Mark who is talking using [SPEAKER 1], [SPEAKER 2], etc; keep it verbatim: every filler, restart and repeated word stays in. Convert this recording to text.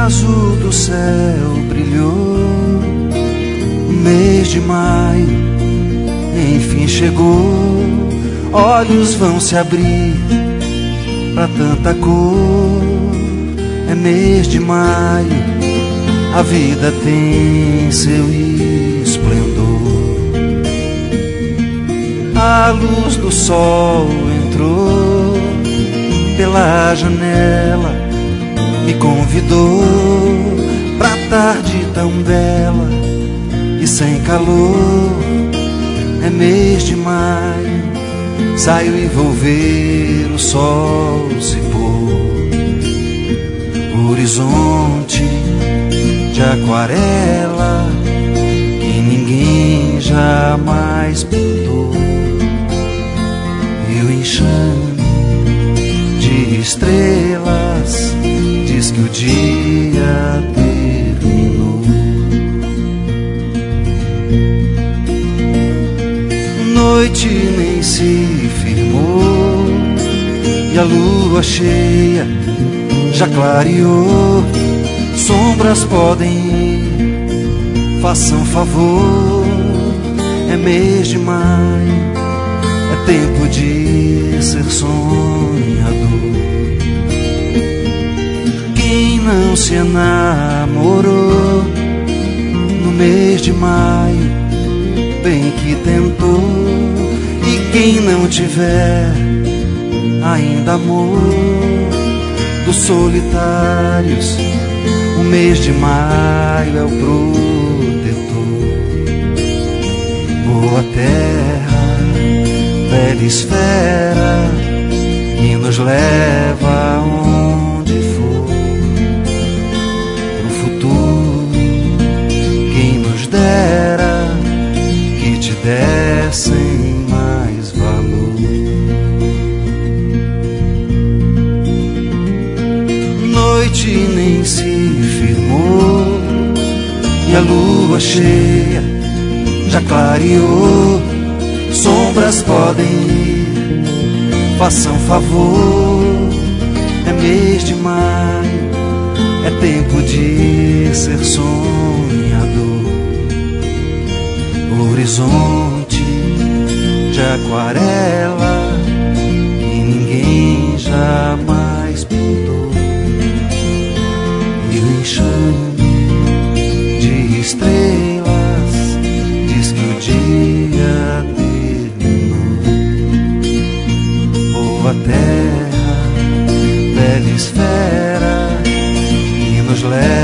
[SPEAKER 1] azul do céu brilhou, o mês de maio enfim chegou. Olhos vão se abrir pra tanta cor. É mês de maio, a vida tem seu esplendor. A luz do sol entrou pela janela, me convidou pra tarde tão bela e sem calor. É mês de maio, saio e vou ver o sol se pôr. O horizonte de aquarela que ninguém jamais pintou, e o enxame de estrelas diz que o dia terminou. Noite nem se firmou e a lua cheia já clareou. Sombras podem ir, façam favor. É mês de maio, é tempo de ser sonhador. Quem não se enamorou no mês de maio, bem que tentou. E quem não tiver ainda amor dos solitários, o mês de maio é o protetor. Boa terra, velha esfera que nos leva aonde for. No futuro, quem nos dera que te dessem mais valor. Noite nem se firmou e a lua cheia já clareou. Sombras podem ir, façam favor. É mês de maio, é tempo de ser sonhador. O horizonte de aquarela que ninguém jamais pintou, e o enxame de estrelas diz que o dia terminou. Boa terra, velha esfera que nos leva